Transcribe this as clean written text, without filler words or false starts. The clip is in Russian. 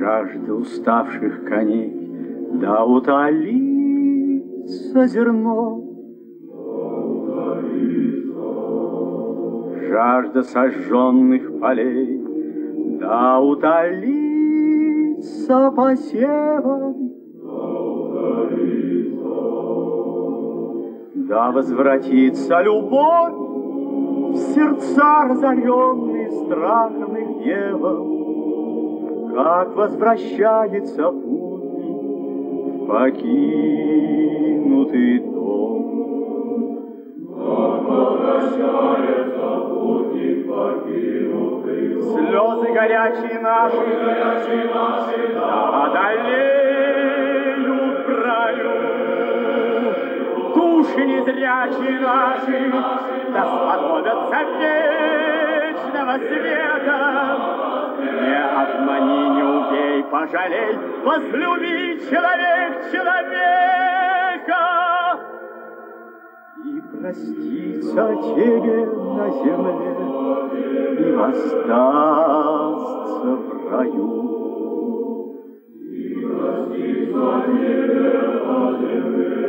жажды уставших коней, да утолится зерно. Жажда сожженных полей, да утолится посевом. Да возвратится любовь в сердца, разоренные страхом и гневом, как возвращается путник в покинутый дом. Как возвращается путник в покинутый дом. Слезы горячие наши, да одолеют браю. Души незрячие наши, да сподобятся вечного света. Не обмани, не убей, пожалей, возлюби человек человека. И простится тебе на земле, и остастся в раю. И простится тебе на земле,